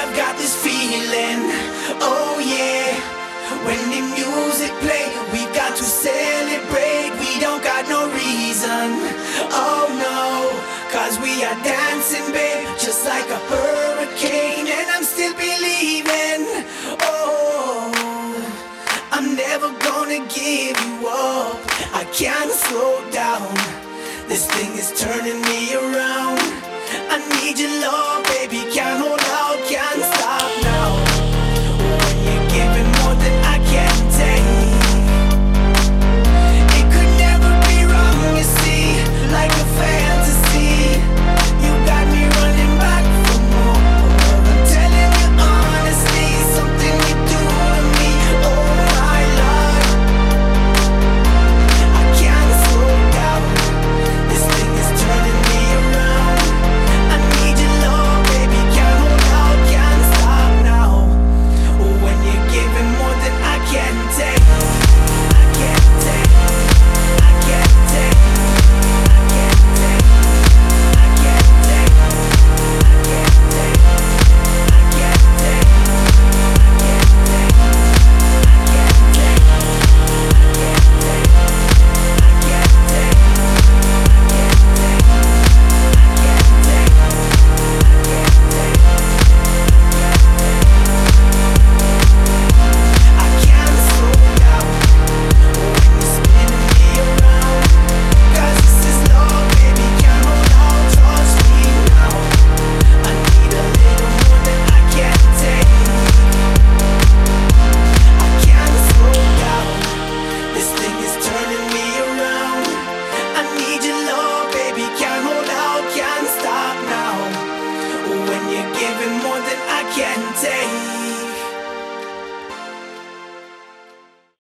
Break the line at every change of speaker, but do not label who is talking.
I've got this feeling, oh yeah. When the music play, we got to celebrate. We don't got no reason, oh no. Cause we are dancing, babe, just like a hurricane. And I'm still believing, oh, I'm never gonna give you up. I can't slow down. This thing is turning me